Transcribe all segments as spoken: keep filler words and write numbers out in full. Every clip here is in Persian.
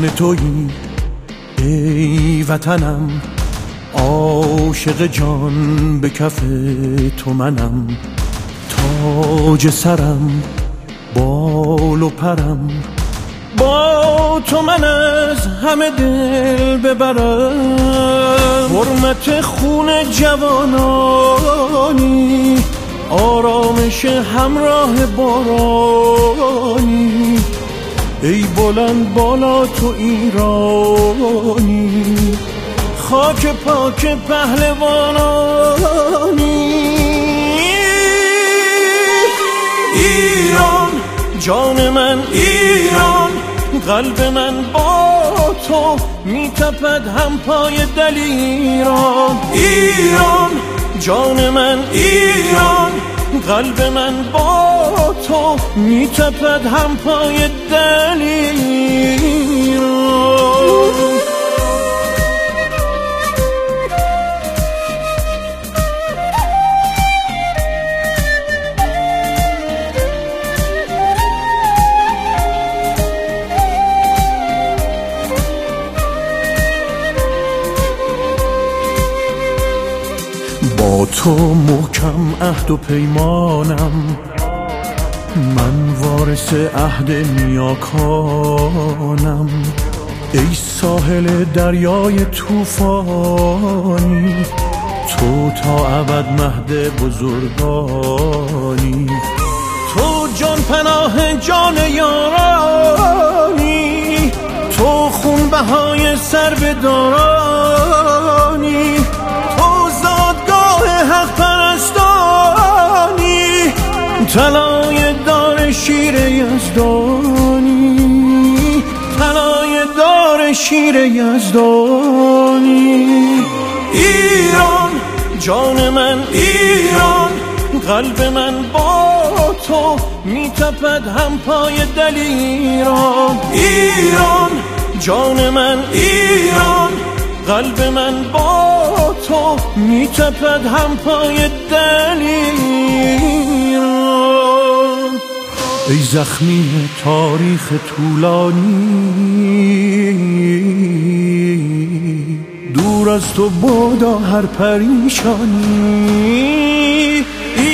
آن تویی ای وطنم، عاشق جان به کف تو منم، تاج سرم بال و پرم، با تو من از همه دل ببرم. حرمت خون جوانانی، آرامش همراه بارانی، ای بلند بالا تو ایرانی، خاک پاک پهلوانانی. ایران جان من، ایران قلب من با تو میتپد هم پای دلیران. ایران جان من، ایران قلب من با تو میتپد هم پای دلیران. با تو محکم عهد و پیمانم، من وارث عهد نیاکانم. ای ساحل دریای طوفانی، تو تا ابد مهد بزرگانی. تو جان پناه جان یارانی، تو خون بهای سربدارانی، حق پرستانی، طلای دار شیر یزدانی، طلای دار شیر یزدانی. ایران جان من، ایران قلب من با تو میتپد هم پای دلیران. ایران جان من، ایران قلب من با تو میتپد هم پای دلیران. ای زخمی تاریخ طولانی، دور از تو بادا هر پریشانی.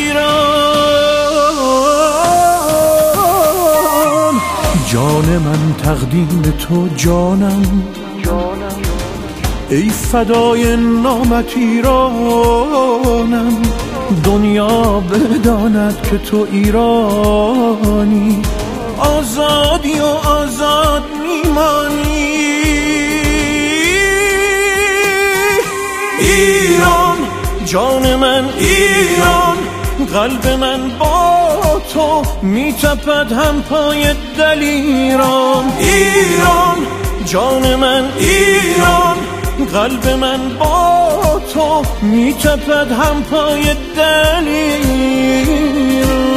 ایران جان من تقدیم تو جانم، ای فدای نامت ایرانم. دنیا بداند که تو ایرانی، آزادی و آزاد میمانی. ایران جان من، ایران قلب من با تو میتپد هم پای دلیران. ایران جان من، ایران قلب من با تو میتپد هم پای دلیران.